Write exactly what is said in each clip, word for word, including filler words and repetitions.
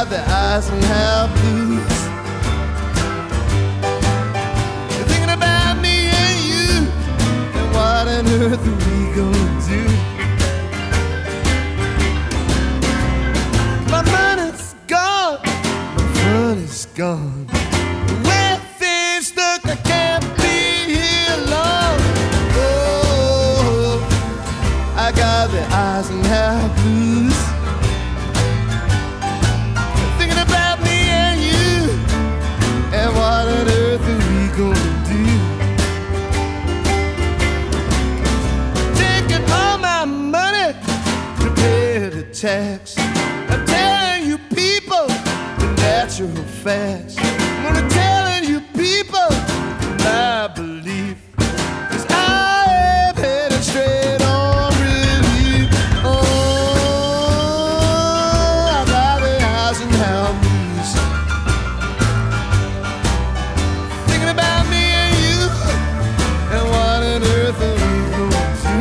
got the eyes and half blues. You're thinking about me and you, and what on earth are we gonna do? My money's gone, my fun is gone. Where things stuck, I can't be here long. Oh, I got the eyes and half blues. Thinking about me and you, and what on earth are we gonna do? Taking all my money to pay the tax. I'm telling you people the natural facts. I'm gonna telling you people my belief, 'cause I am headed straight on relief. Oh, I got the eyes and half blues. Thinking about me and you, and what on earth are we gonna do?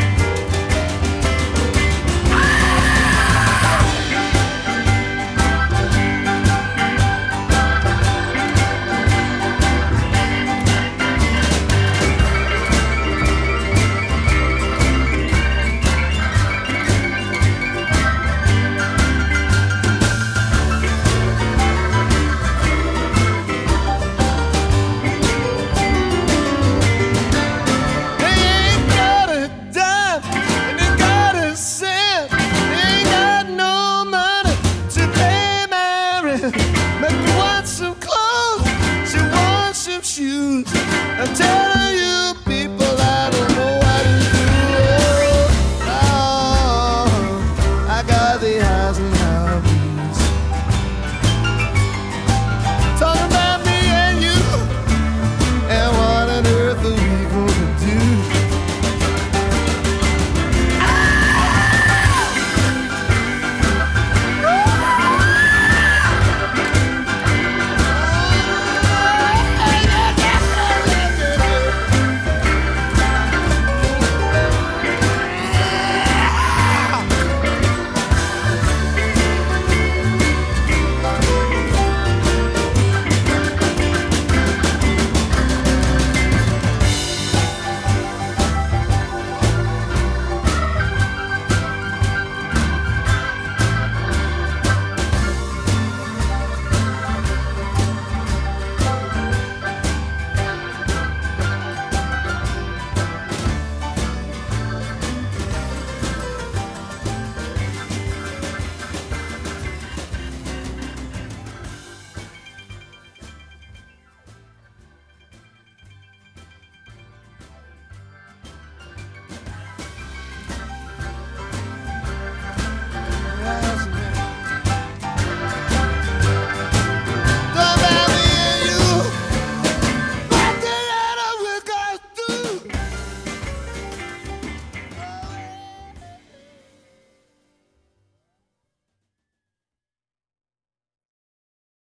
They ain't got a dime, and they got a cent. They ain't got no money to pay my rent. But they want some clothes, she wants some shoes. I'm telling